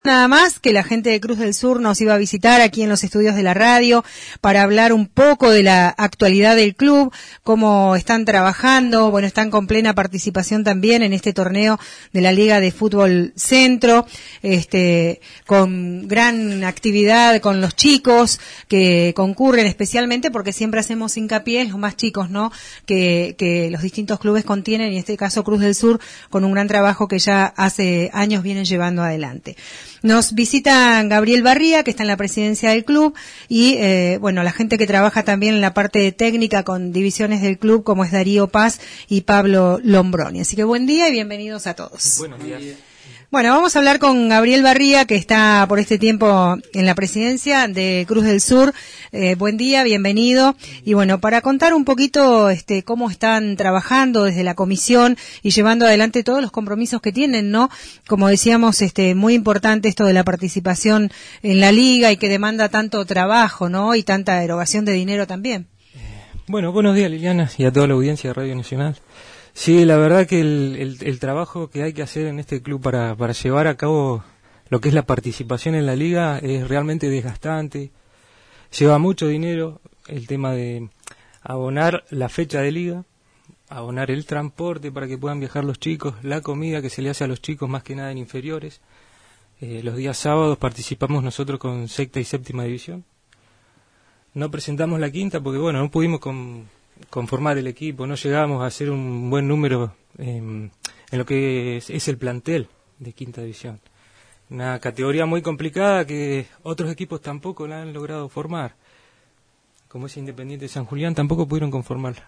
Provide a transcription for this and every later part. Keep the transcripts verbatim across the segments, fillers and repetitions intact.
Nada más que la gente de Cruz del Sur nos iba a visitar aquí en los estudios de la radio para hablar un poco de la actualidad del club, cómo están trabajando. Bueno, están con plena participación también en este torneo de la Liga de Fútbol Centro, este, con gran actividad con los chicos que concurren, especialmente porque siempre hacemos hincapié en los más chicos, ¿no? Que, que los distintos clubes contienen, y en este caso Cruz del Sur, con un gran trabajo que ya hace años vienen llevando adelante. Nos visita Gabriel Barría, que está en la presidencia del club, y eh, bueno, la gente que trabaja también en la parte técnica con divisiones del club, como es Darío Paz y Pablo Lombroni. Así que buen día y bienvenidos a todos. Buenos días. Bueno, vamos a hablar con Gabriel Barría, que está por este tiempo en la presidencia de Cruz del Sur. Eh, buen día, bienvenido. Y bueno, para contar un poquito este, cómo están trabajando desde la comisión y llevando adelante todos los compromisos que tienen, ¿no? Como decíamos, este, muy importante esto de la participación en la liga y que demanda tanto trabajo, ¿no? Y tanta erogación de dinero también. Bueno, buenos días, Liliana, y a toda la audiencia de Radio Nacional. Sí, la verdad que el, el, el trabajo que hay que hacer en este club para, para llevar a cabo lo que es la participación en la liga es realmente desgastante, lleva mucho dinero el tema de abonar la fecha de liga, abonar el transporte para que puedan viajar los chicos, la comida que se le hace a los chicos más que nada en inferiores. Eh, los días sábados participamos nosotros con sexta y séptima división. No presentamos la quinta porque bueno, no pudimos con... conformar el equipo, no llegamos a hacer un buen número eh, en lo que es, es el plantel de quinta división. Una categoría muy complicada que otros equipos tampoco la han logrado formar. Como es Independiente de San Julián, tampoco pudieron conformarla.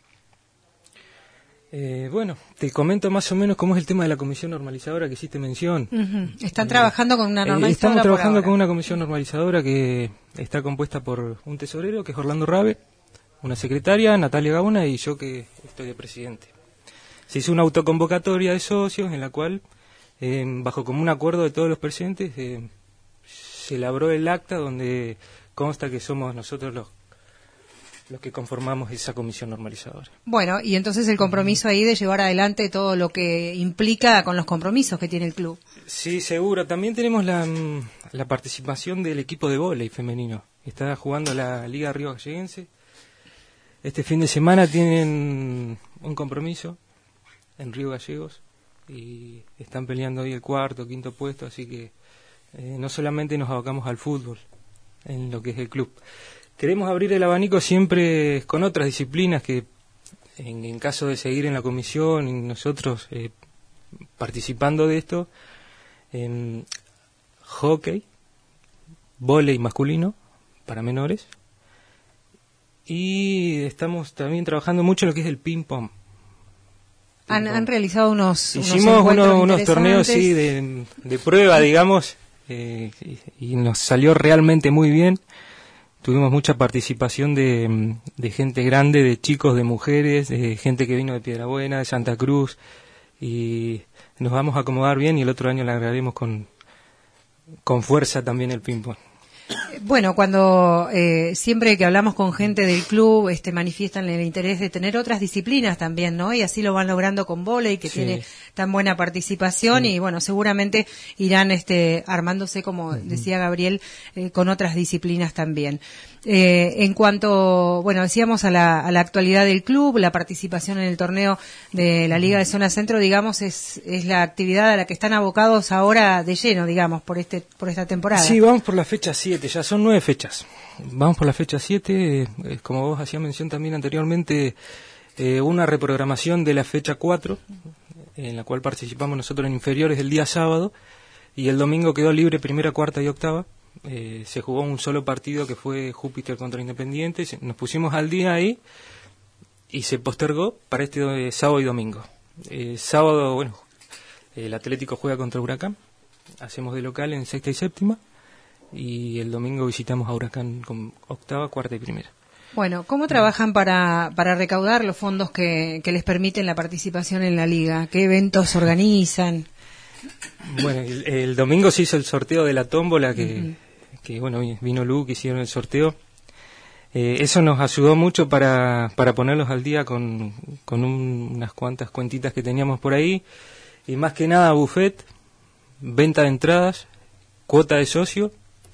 Eh, bueno, te comento más o menos cómo es el tema de la comisión normalizadora que hiciste mención. Uh-huh. Están eh, trabajando con una normalizadora. Eh, estamos trabajando por con una comisión normalizadora que está compuesta por un tesorero, que es Orlando Rabe, una secretaria, Natalia Gauna, y yo que estoy de presidente. Se hizo una autoconvocatoria de socios en la cual, eh, bajo común acuerdo de todos los presentes, eh, se elaboró el acta donde consta que somos nosotros los, los que conformamos esa comisión normalizadora. Bueno, y entonces el compromiso ahí de llevar adelante todo lo que implica con los compromisos que tiene el club. Sí, seguro. También tenemos la, la participación del equipo de vóley femenino. Está jugando la Liga Río Galleguense. Este fin de semana tienen un compromiso en Río Gallegos y están peleando hoy el cuarto, quinto puesto, así que eh, no solamente nos abocamos al fútbol en lo que es el club. Queremos abrir el abanico siempre con otras disciplinas que en, en caso de seguir en la comisión y nosotros eh, participando de esto, en hockey, vóley masculino para menores. Y estamos también trabajando mucho en lo que es el ping-pong. Han, han realizado unos Hicimos unos, unos, unos torneos sí, de, de prueba, digamos, eh, y, y nos salió realmente muy bien. Tuvimos mucha participación de, de gente grande, de chicos, de mujeres, de gente que vino de Piedrabuena, de Santa Cruz, y nos vamos a acomodar bien y el otro año le agregaremos con, con fuerza también el ping-pong. Bueno, cuando eh, siempre que hablamos con gente del club, este, manifiestan el interés de tener otras disciplinas también, ¿no? Y así lo van logrando con vóley, que sí. tiene tan buena participación, sí. Y bueno, seguramente irán este, armándose, como uh-huh. decía Gabriel, eh, con otras disciplinas también. Eh, en cuanto, bueno, decíamos a la, a la actualidad del club, la participación en el torneo de la Liga de Zona Centro, digamos, es, es la actividad a la que están abocados ahora de lleno, digamos, por este, por esta temporada. Sí, vamos por la fecha siete, ya son nueve fechas. Vamos por la fecha siete, eh, como vos hacías mención también anteriormente, eh, una reprogramación de la fecha cuatro, en la cual participamos nosotros en inferiores el día sábado, y el domingo quedó libre primera, cuarta y octava. Eh, se jugó un solo partido que fue Júpiter contra Independiente, se, nos pusimos al día ahí y se postergó para este eh, sábado y domingo. Eh, sábado, bueno, el Atlético juega contra Huracán, hacemos de local en sexta y séptima, y el domingo visitamos a Huracán con octava, cuarta y primera. Bueno, ¿cómo trabajan para, para recaudar los fondos que, que les permiten la participación en la liga? ¿Qué eventos organizan? Bueno, el, el domingo se hizo el sorteo de la tómbola que... Uh-huh. que bueno, vino Lu, que hicieron el sorteo. Eh, eso nos ayudó mucho para, para ponerlos al día con, con un, unas cuantas cuentitas que teníamos por ahí. Y más que nada, buffet, venta de entradas, cuota de socio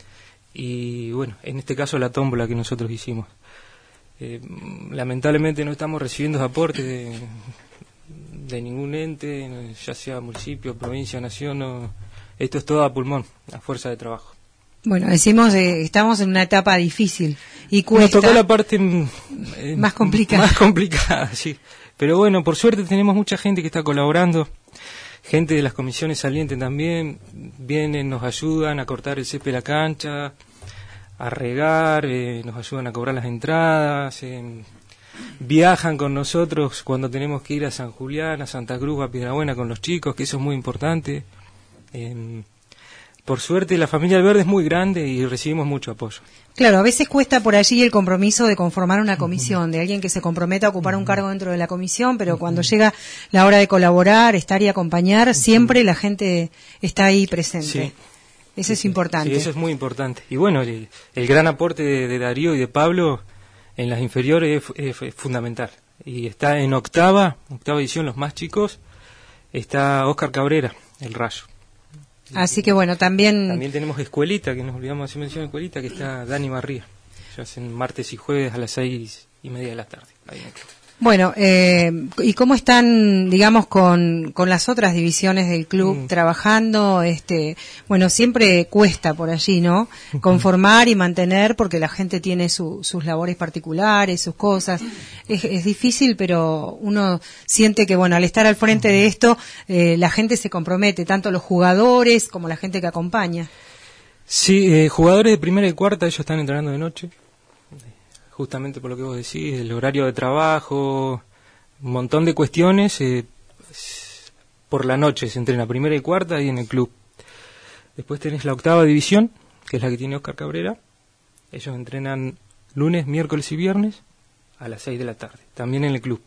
y, bueno, en este caso la tómbola que nosotros hicimos. Eh, lamentablemente no estamos recibiendo aportes de, de ningún ente, ya sea municipio, provincia, nación, no, esto es todo a pulmón, a fuerza de trabajo. Bueno, decimos, eh, estamos en una etapa difícil y cuesta. Nos tocó la parte eh, más complicada. Más complicada, sí. Pero bueno, por suerte tenemos mucha gente que está colaborando, gente de las comisiones salientes también, vienen, nos ayudan a cortar el césped de la cancha, a regar, eh, nos ayudan a cobrar las entradas, eh, viajan con nosotros cuando tenemos que ir a San Julián, a Santa Cruz, a Piedrabuena con los chicos, que eso es muy importante. Eh, por suerte la familia Alverde es muy grande y recibimos mucho apoyo. Claro, a veces cuesta por allí el compromiso de conformar una comisión, de alguien que se comprometa a ocupar un cargo dentro de la comisión, pero cuando llega la hora de colaborar, estar y acompañar, siempre la gente está ahí presente. Sí. Eso sí, es importante. Sí, eso es muy importante. Y bueno, el, el gran aporte de, de Darío y de Pablo en las inferiores es, es, es fundamental. Y está en octava, octava edición, los más chicos, está Óscar Cabrera, el Rayo. Así que bueno, también... También tenemos Escuelita, que nos olvidamos de hacer mención de Escuelita, que está Dani Barría. Ya hacen martes y jueves a las seis y media de la tarde. Ahí en el club. Bueno, eh, ¿y cómo están, digamos, con, con las otras divisiones del club mm. trabajando? Este, bueno, siempre cuesta por allí, ¿no? Conformar y mantener, porque la gente tiene su, sus labores particulares, sus cosas. Es, es difícil, pero uno siente que, bueno, al estar al frente de esto, eh, la gente se compromete, tanto los jugadores como la gente que acompaña. Sí, eh, jugadores de primera y cuarta, ellos están entrenando de noche. Justamente por lo que vos decís, el horario de trabajo, un montón de cuestiones, eh, por la noche se entrena primera y cuarta y en el club. Después tenés la octava división, que es la que tiene Óscar Cabrera. Ellos entrenan lunes, miércoles y viernes a las seis de la tarde, también en el club.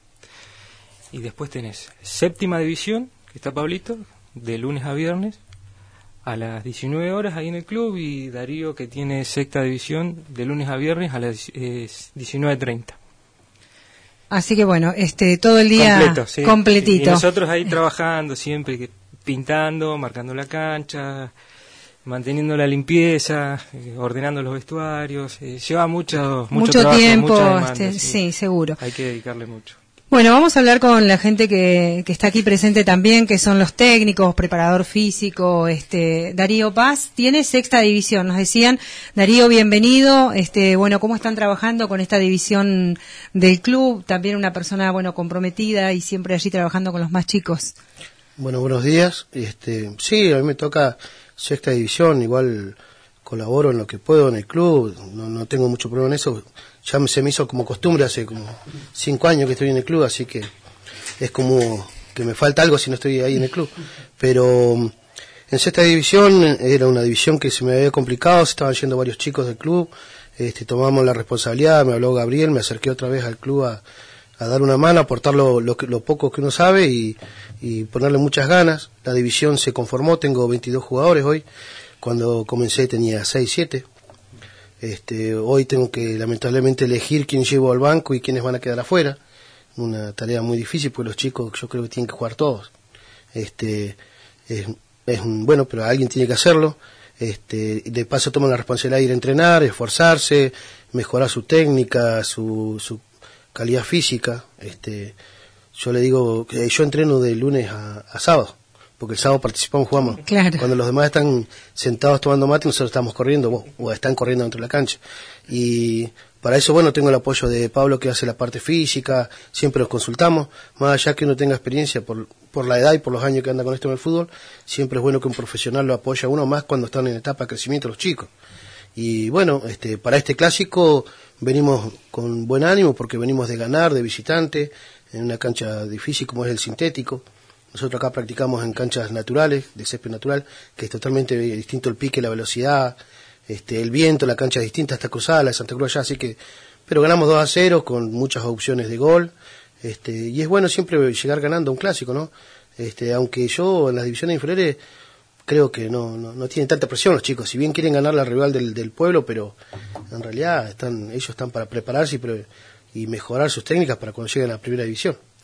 Y después tenés séptima división, que está Pablito, de lunes a viernes, a las diecinueve horas ahí en el club, y Darío, que tiene sexta división de lunes a viernes a las eh, diecinueve treinta. Así que bueno, este todo el día completo, sí, completito. Sí. Y nosotros ahí trabajando siempre, pintando, marcando la cancha, manteniendo la limpieza, eh, ordenando los vestuarios. Eh, lleva mucho, mucho, mucho trabajo, tiempo, mucha demanda, este, sí. sí, seguro. Hay que dedicarle mucho. Bueno, vamos a hablar con la gente que, que está aquí presente también, que son los técnicos, preparador físico. Este, Darío Paz tiene sexta división, nos decían. Darío, bienvenido. Este, bueno, ¿cómo están trabajando con esta división del club? También una persona, bueno, comprometida y siempre allí trabajando con los más chicos. Bueno, buenos días. Este, sí, a mí me toca sexta división, igual colaboro en lo que puedo en el club, no, no tengo mucho problema en eso. Ya me, se me hizo como costumbre hace como cinco años que estoy en el club, así que es como que me falta algo si no estoy ahí en el club. Pero en sexta división era una división que se me había complicado, se estaban yendo varios chicos del club, este, tomamos la responsabilidad, me habló Gabriel, me acerqué otra vez al club a, a dar una mano, aportar lo, lo, lo poco que uno sabe y, y ponerle muchas ganas. La división se conformó, tengo veintidós jugadores hoy, cuando comencé tenía seis, siete. Este, hoy tengo que lamentablemente elegir quién llevo al banco y quiénes van a quedar afuera. Una tarea muy difícil porque los chicos yo creo que tienen que jugar todos. Este, es, es un, bueno, pero alguien tiene que hacerlo. Este, de paso toman la responsabilidad de ir a entrenar, esforzarse, mejorar su técnica, su, su calidad física. Este, yo le digo que yo entreno de lunes a, a sábado, porque el sábado participamos, jugamos. Claro. Cuando los demás están sentados tomando mate, nosotros estamos corriendo, o, o están corriendo dentro de la cancha. Y para eso, bueno, tengo el apoyo de Pablo, que hace la parte física, siempre los consultamos, más allá que uno tenga experiencia por, por la edad y por los años que anda con esto en el fútbol, siempre es bueno que un profesional lo apoye a uno más cuando están en etapa de crecimiento los chicos. Y bueno, este, para este clásico venimos con buen ánimo, porque venimos de ganar, de visitante, en una cancha difícil como es el sintético. Nosotros acá practicamos en canchas naturales, de césped natural, que es totalmente distinto el pique, la velocidad, este, el viento, la cancha es distinta, está cruzada, la de Santa Cruz allá, así que, pero ganamos dos a cero con muchas opciones de gol, este, y es bueno siempre llegar ganando a un clásico, ¿no? Este, aunque yo en las divisiones inferiores creo que no, no, no tienen tanta presión los chicos, si bien quieren ganar la rival del, del pueblo, pero en realidad están, ellos están para prepararse y, pre, y mejorar sus técnicas para cuando lleguen a la primera división.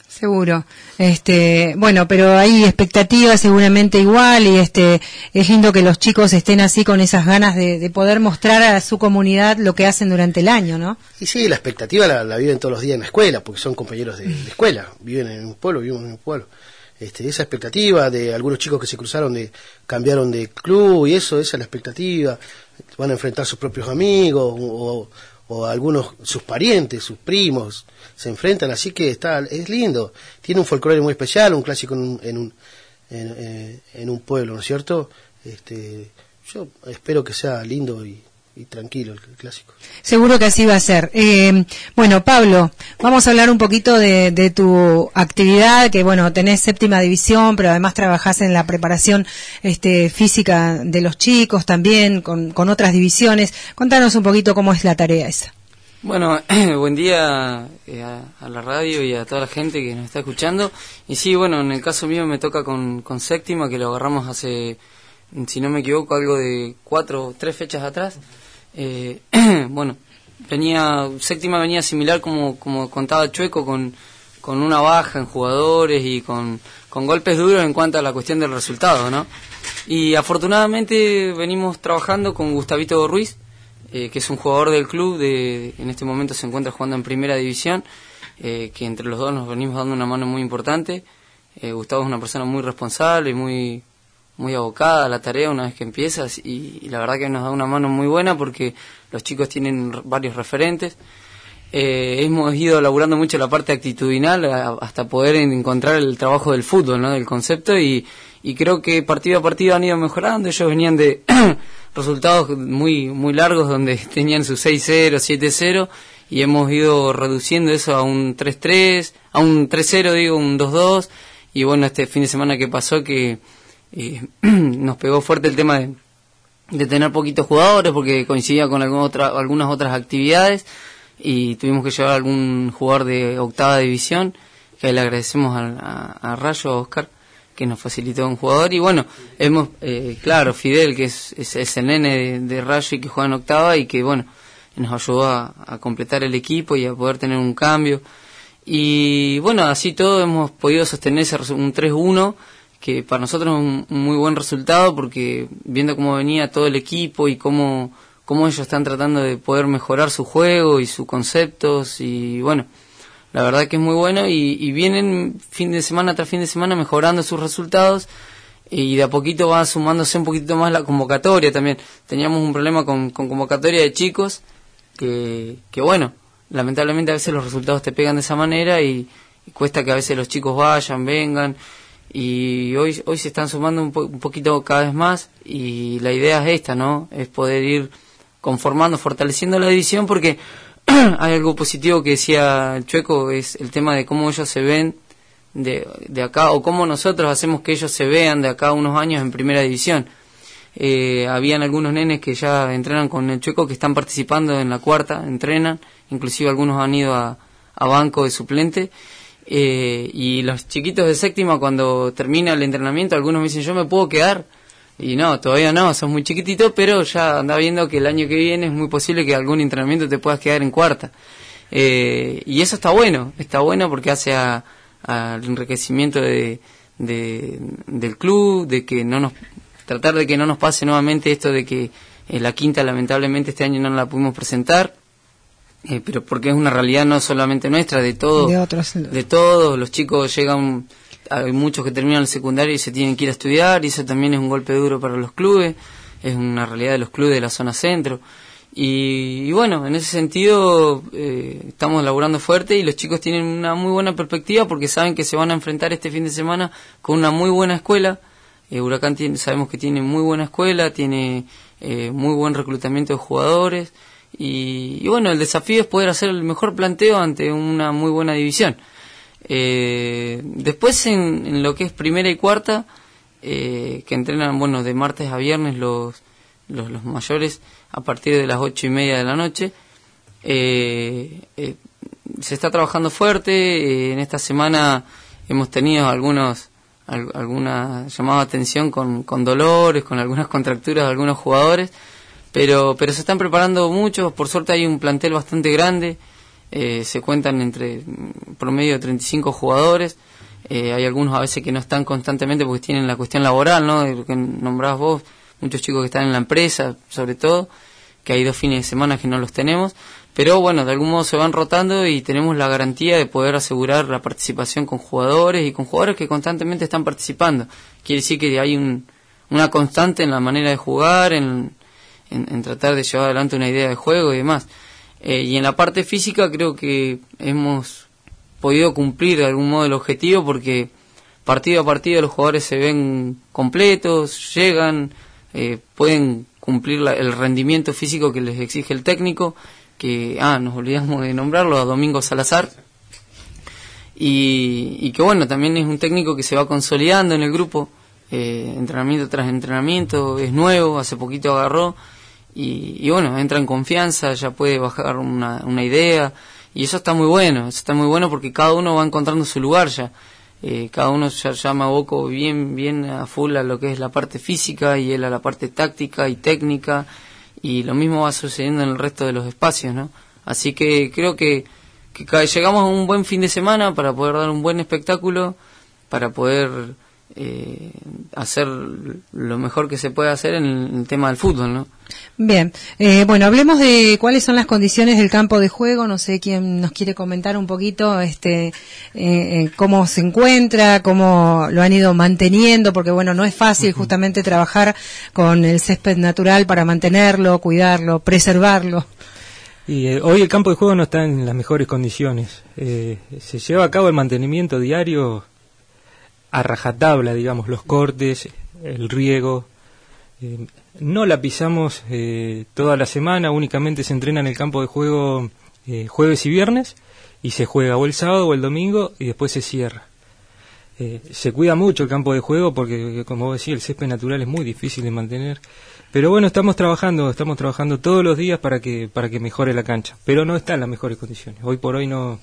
Seguro. Este, bueno, pero hay expectativas seguramente igual y este es lindo que los chicos estén así con esas ganas de, de poder mostrar a su comunidad lo que hacen durante el año, ¿no? Y sí, la expectativa la, la viven todos los días en la escuela, porque son compañeros de, de escuela, viven en un pueblo, vivimos en un pueblo. Este, esa expectativa de algunos chicos que se cruzaron, de cambiaron de club y eso, esa es la expectativa. Van a enfrentar sus propios amigos o, o algunos, sus parientes, sus primos, se enfrentan, así que está, es lindo. Tiene un folclore muy especial, un clásico en un, en un, en, en, en un pueblo, ¿no es cierto? Este, yo espero que sea lindo y, y tranquilo el, el clásico. Seguro que así va a ser. Eh, bueno, Pablo, vamos a hablar un poquito de, de tu actividad, que bueno, tenés séptima división, pero además trabajás en la preparación este, física de los chicos también, con, con otras divisiones. Contanos un poquito cómo es la tarea esa. Bueno, buen día eh, a, a la radio y a toda la gente que nos está escuchando. Y sí, bueno, en el caso mío me toca con, con séptima, que lo agarramos hace, si no me equivoco, algo de cuatro, tres fechas atrás. Eh, bueno, venía séptima venía similar como como contaba Chueco, con, con una baja en jugadores y con, con golpes duros en cuanto a la cuestión del resultado, ¿no? Y afortunadamente venimos trabajando con Gustavito Ruiz, eh, que es un jugador del club, de en este momento se encuentra jugando en primera división, eh, que entre los dos nos venimos dando una mano muy importante. eh, Gustavo es una persona muy responsable y muy muy abocada a la tarea una vez que empiezas, y, y la verdad que nos da una mano muy buena porque los chicos tienen varios referentes. Eh, hemos ido laburando mucho la parte actitudinal a, hasta poder encontrar el trabajo del fútbol, ¿no? Del concepto, y, y creo que partido a partido han ido mejorando. Ellos venían de resultados muy muy largos donde tenían su seis cero, siete cero, y hemos ido reduciendo eso a un tres tres, a un tres cero, digo, un dos dos, y bueno, este fin de semana que pasó que Eh, nos pegó fuerte el tema de, de tener poquitos jugadores porque coincidía con alguna otra, algunas otras actividades, y tuvimos que llevar a algún jugador de octava división, que le agradecemos a, a, a Rayo, a Oscar, que nos facilitó un jugador. Y bueno, hemos eh, claro, Fidel, que es, es, es el nene de, de Rayo y que juega en octava, y que bueno, nos ayudó a, a completar el equipo y a poder tener un cambio. Y bueno, así todo hemos podido sostener ese un tres uno, que para nosotros es un, un muy buen resultado, porque viendo cómo venía todo el equipo y cómo, cómo ellos están tratando de poder mejorar su juego y sus conceptos, y bueno, la verdad que es muy bueno, y, y vienen fin de semana tras fin de semana mejorando sus resultados, y de a poquito va sumándose un poquito más la convocatoria también. Teníamos un problema con, con convocatoria de chicos, que, que bueno, lamentablemente a veces los resultados te pegan de esa manera, y, y cuesta que a veces los chicos vayan, vengan. Y hoy hoy se están sumando un, po- un poquito cada vez más, y la idea es esta, ¿no? Es poder ir conformando, fortaleciendo la división, porque hay algo positivo que decía el Chueco, es el tema de cómo ellos se ven de, de acá, o cómo nosotros hacemos que ellos se vean de acá a unos años en primera división. Eh, habían algunos nenes que ya entrenan con el Chueco, que están participando en la cuarta, entrenan, inclusive algunos han ido a, a banco de suplente. Eh, y los chiquitos de séptima, cuando termina el entrenamiento, algunos me dicen, yo me puedo quedar, y no, todavía no, sos muy chiquitito, pero ya anda viendo que el año que viene es muy posible que algún entrenamiento te puedas quedar en cuarta. Eh, y eso está bueno, está bueno porque hace a, al enriquecimiento de, de, del club, de que no nos, tratar de que no nos pase nuevamente esto de que eh, la quinta lamentablemente este año no la pudimos presentar. Eh, pero porque es una realidad no solamente nuestra, de todos, de otros, de todos los chicos. Llegan, hay muchos que terminan el secundario y se tienen que ir a estudiar, y eso también es un golpe duro para los clubes, es una realidad de los clubes de la zona centro, y, y bueno, en ese sentido eh, estamos laburando fuerte, y los chicos tienen una muy buena perspectiva porque saben que se van a enfrentar este fin de semana con una muy buena escuela. eh, Huracán tiene, sabemos que tiene muy buena escuela, tiene eh, muy buen reclutamiento de jugadores. Y, y bueno, el desafío es poder hacer el mejor planteo ante una muy buena división. Eh, después en, en lo que es primera y cuarta, eh, que entrenan, bueno, de martes a viernes los, los, los mayores a partir de las ocho y media de la noche, eh, eh, se está trabajando fuerte. Eh, en esta semana hemos tenido algunos al, alguna llamada de atención con, con dolores, con algunas contracturas de algunos jugadores. Pero, pero se están preparando muchos, por suerte hay un plantel bastante grande, eh, se cuentan entre promedio de treinta y cinco jugadores. Eh, hay algunos a veces que no están constantemente porque tienen la cuestión laboral, ¿no? De lo que nombrabas vos, muchos chicos que están en la empresa, sobre todo, que hay dos fines de semana que no los tenemos, pero bueno, de algún modo se van rotando y tenemos la garantía de poder asegurar la participación con jugadores y con jugadores que constantemente están participando. Quiere decir que hay un, una constante en la manera de jugar, en, en, en tratar de llevar adelante una idea de juego y demás. Eh, y en la parte física creo que hemos podido cumplir de algún modo el objetivo, porque partido a partido los jugadores se ven completos, llegan, eh, pueden cumplir la, el rendimiento físico que les exige el técnico, que, ah, nos olvidamos de nombrarlo, a Domingo Salazar, y, y que bueno, también es un técnico que se va consolidando en el grupo, eh, entrenamiento tras entrenamiento, es nuevo, hace poquito agarró, y, y bueno, entra en confianza, ya puede bajar una, una idea, y eso está muy bueno, eso está muy bueno porque cada uno va encontrando su lugar ya. Eh, cada uno ya, ya me aboco bien, bien a full a lo que es la parte física y él a la parte táctica y técnica, y lo mismo va sucediendo en el resto de los espacios, ¿no? Así que creo que, que llegamos a un buen fin de semana para poder dar un buen espectáculo, para poder eh, hacer lo mejor que se puede hacer en el, en el tema del fútbol, ¿no? Bien, eh, bueno, hablemos de cuáles son las condiciones del campo de juego. No sé quién nos quiere comentar un poquito, este, eh, cómo se encuentra, cómo lo han ido manteniendo, porque bueno, no es fácil justamente trabajar con el césped natural para mantenerlo, cuidarlo, preservarlo. Y eh, hoy el campo de juego no está en las mejores condiciones. Eh, se lleva a cabo el mantenimiento diario a rajatabla, digamos, los cortes, el riego. Eh, no la pisamos eh, toda la semana, únicamente se entrena en el campo de juego eh, jueves y viernes, y se juega o el sábado o el domingo y después se cierra. Eh, se cuida mucho el campo de juego porque, como vos decís, el césped natural es muy difícil de mantener. Pero bueno, estamos trabajando, estamos trabajando todos los días para que para que mejore la cancha, pero no está en las mejores condiciones. Hoy por hoy no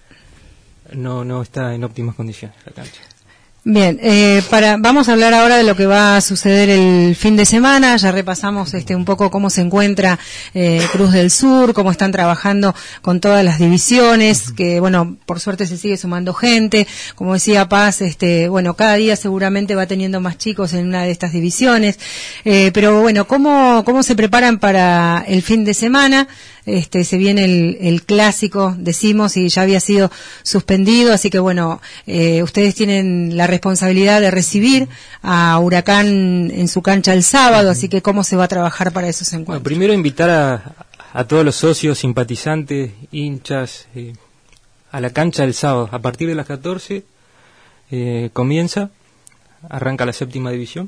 no no está en óptimas condiciones la cancha. Bien, eh, para, vamos a hablar ahora de lo que va a suceder el fin de semana. Ya repasamos este un poco cómo se encuentra eh, Cruz del Sur, cómo están trabajando con todas las divisiones, que bueno, por suerte se sigue sumando gente. Como decía Paz, este, bueno, cada día seguramente va teniendo más chicos en una de estas divisiones. Eh, pero bueno, cómo cómo se preparan para el fin de semana. Este, se viene el, el clásico, decimos, y ya había sido suspendido, así que bueno, eh, ustedes tienen la responsabilidad de recibir a Huracán en su cancha el sábado, así que ¿cómo se va a trabajar para esos encuentros? Bueno, primero invitar a, a todos los socios, simpatizantes, hinchas, eh, a la cancha el sábado. A partir de las catorce eh, comienza, arranca la séptima división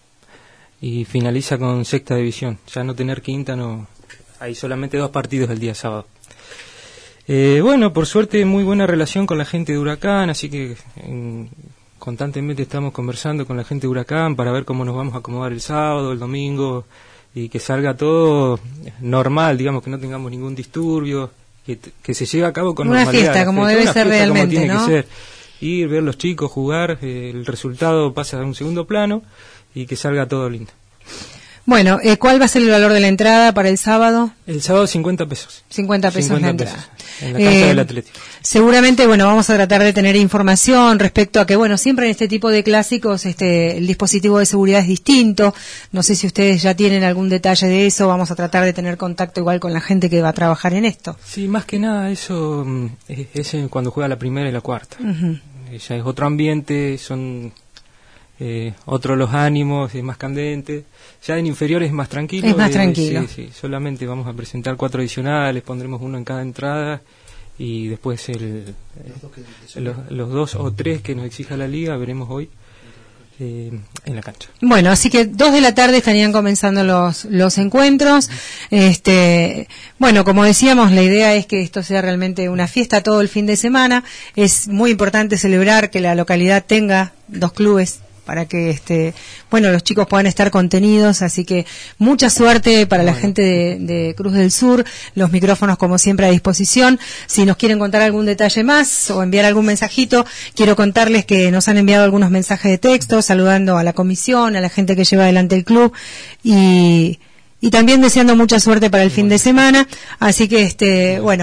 y finaliza con sexta división. Ya no tener quinta, no... Hay solamente dos partidos el día sábado. Eh, bueno, por suerte muy buena relación con la gente de Huracán, así que en, constantemente estamos conversando con la gente de Huracán para ver cómo nos vamos a acomodar el sábado, el domingo, y que salga todo normal, digamos, que no tengamos ningún disturbio, que, que se lleve a cabo con una normalidad. Fiesta, como debe ser realmente, como tiene ¿no? que ser. Ir, ver los chicos jugar, eh, el resultado pasa a un segundo plano y que salga todo lindo. Bueno, eh, ¿cuál va a ser el valor de la entrada para el sábado? El sábado cincuenta pesos. cincuenta pesos cincuenta la entrada. Pesos, en la cancha eh, del Atlético. Seguramente, bueno, vamos a tratar de tener información respecto a que, bueno, siempre en este tipo de clásicos este el dispositivo de seguridad es distinto. No sé si ustedes ya tienen algún detalle de eso. Vamos a tratar de tener contacto igual con la gente que va a trabajar en esto. Sí, más que nada eso es, es cuando juega la primera y la cuarta. Uh-huh. Ya es otro ambiente, son... Eh, otro los ánimos, es más candente. Ya en inferiores es más tranquilo. Es más eh, tranquilo. Sí, sí, solamente vamos a presentar cuatro adicionales, pondremos uno en cada entrada y después el, eh, los, los dos o tres que nos exija la liga veremos hoy eh, en la cancha. Bueno, así que dos de la tarde estarían comenzando los los encuentros. Este, bueno, como decíamos, la idea es que esto sea realmente una fiesta todo el fin de semana. Es muy importante celebrar que la localidad tenga dos clubes para que este bueno los chicos puedan estar contenidos, así que mucha suerte para la gente de, de Cruz del Sur, los micrófonos como siempre a disposición. Si nos quieren contar algún detalle más o enviar algún mensajito, quiero contarles que nos han enviado algunos mensajes de texto saludando a la comisión, a la gente que lleva adelante el club y y también deseando mucha suerte para el fin de semana, así que este bueno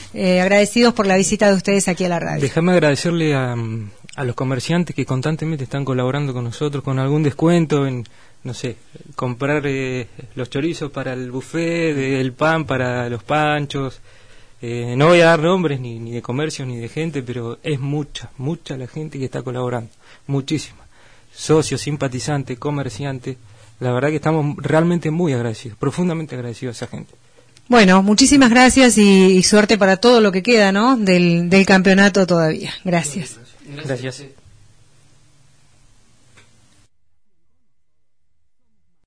eh, agradecidos por la visita de ustedes aquí a la radio. Déjame agradecerle a, a los comerciantes que constantemente están colaborando con nosotros con algún descuento en, no sé, comprar eh, los chorizos para el buffet, el pan para los panchos. Eh, no voy a dar nombres ni, ni de comercios ni de gente, pero es mucha, mucha la gente que está colaborando, muchísima. Socios, simpatizantes, comerciantes, la verdad que estamos realmente muy agradecidos, profundamente agradecidos a esa gente. Bueno, muchísimas gracias y, y suerte para todo lo que queda, ¿no? Del, del campeonato todavía. Gracias. Gracias.